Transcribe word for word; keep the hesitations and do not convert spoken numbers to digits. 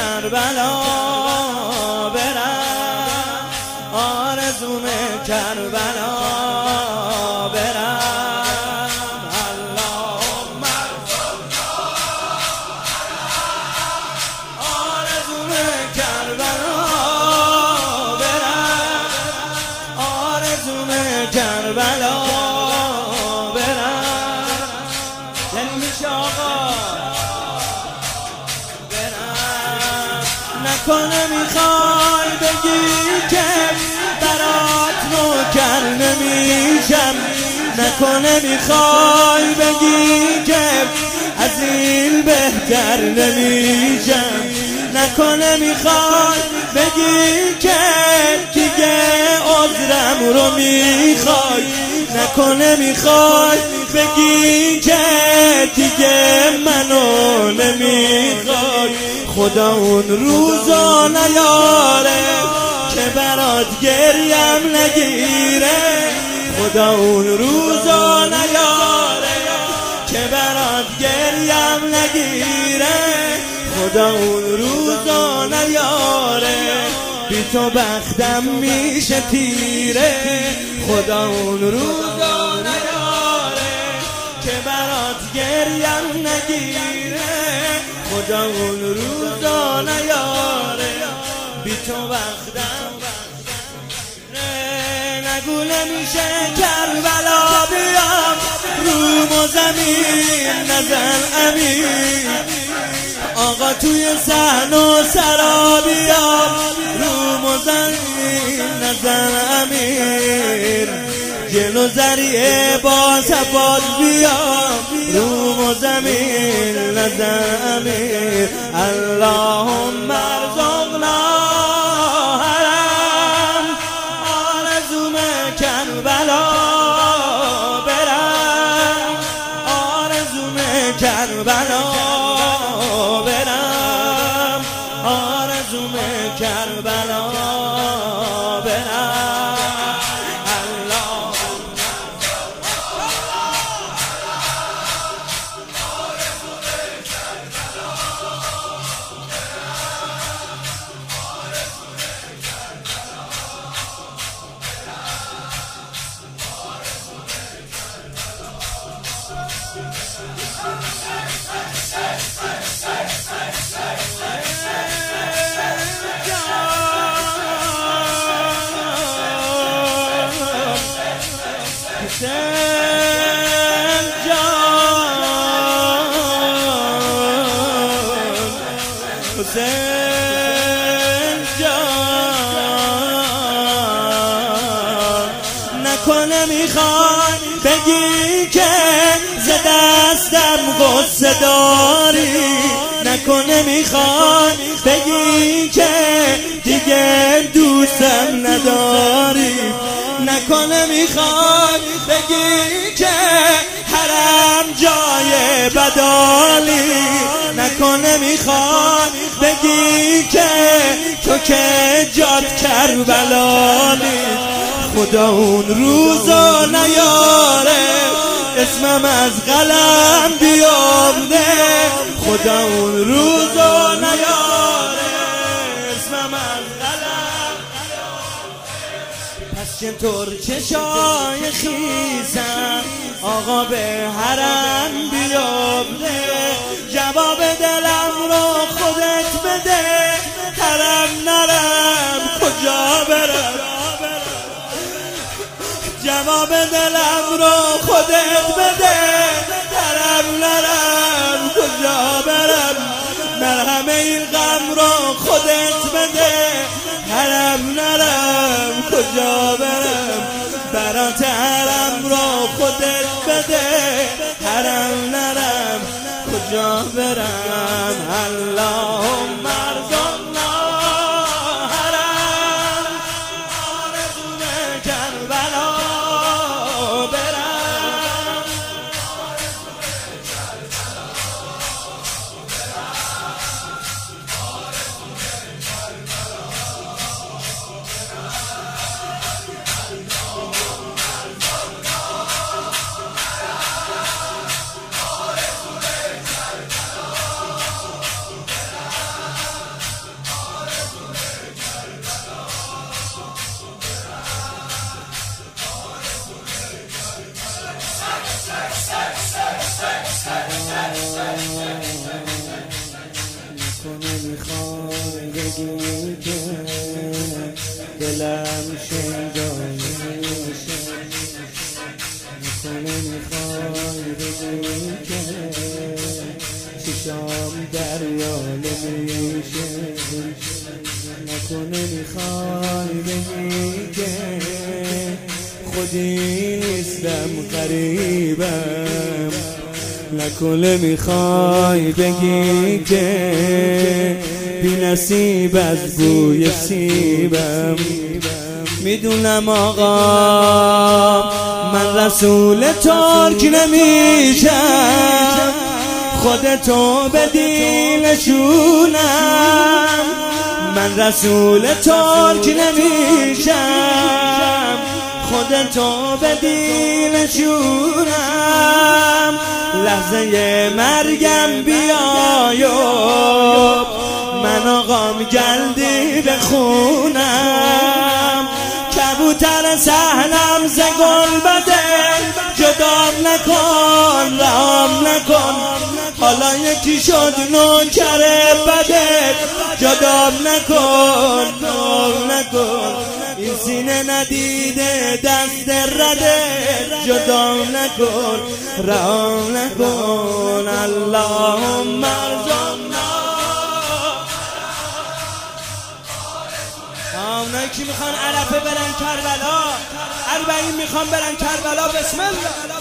کربلا برم، آرزوم کربلا برم. اللهم آرزوم کربلا برم، آرزوم کربلا برم. یعنی میشه آقا نکنه میخوای بگی که برات نوکر نمیشم، نکنه میخوای بگی که از این بهتر نمیشم، نکنه میخوای بگی که دیگه عذرم رو میخوای، نکنه میخوای بگی که دیگه منو نمیخوای. خدا اون روزا نیاره که برات گریم نگیره، خدا اون روزا نیاره که برات گریم نگیره، خدا اون روزا نیاره بی تو بختم میشه تیره، خدا اون روزا نیاره که برات گریم نگیره، خدا اون روزا نیاره بی تو بختم. نگو نمیشه کربلا بیام روم و زمین نزن امین، آقا توی صحن و سرا بیام روم و زمین نزن امین، جلو ذریعه با صفات بیام روم و زمین نزن امین. اللهم ارزقنا حرم، آرزوم کربلا برم، آرزوم کربلا برم، آرزوم کربلا برم. حسین جان، حسین جان، نکنه میخوای بگی که ز دستم غصه داری، نکنه میخوای بگی که دیگه دوستم نداری، نکنه میخوای بگی که حرم جای بدالی، نکنه میخوای بگی که تو که جات کربلالی، خدا اون روزا نیاره اسمم از قلم بیامده، خدا اون روزا نیاره اسمم از قلم. پس چطور چشای خیزم آقا به حرم بیامده، جواب دلم رو خودت بده، حرم نرم کجا برم، جواب دلم رو خودت بده، حرم نرم کجا برم، مرهم این غم رو خودت بده، حرم نرم کجا برم، برات حرم رو خودت بده، حرم نرم کجا برم. اللهم ارزقنا حرم، آرزوم کربلا برم، میخوای بگی که دلم شیدایی میشه، نکنه میخوای بگی که چشام دریاله میشه، نکنه میخوای بگی که خودی نیستم غریبم، نکنه میخوای بگی که بی نصیب از بوی سیبم. میدونم آقا من رسول ترک نمیشم، خودتو بدی نشونم، من رسول ترک نمیشم، خودتو بدی نشونم. لحظه مرگم بیایو من آقام جلدی بخونم، کبوتر سهلم ز گل بده جدام نکن رام نکن، حالا یکی شد نوکر بده جدام نکن رام نکن، این سینه ندیده دست رده جدام نکن رام نکن. اللهم ارزقنا اونایی که میخوان عرفه برن کربلا، اربعین میخوان برن کربلا، بسم الله.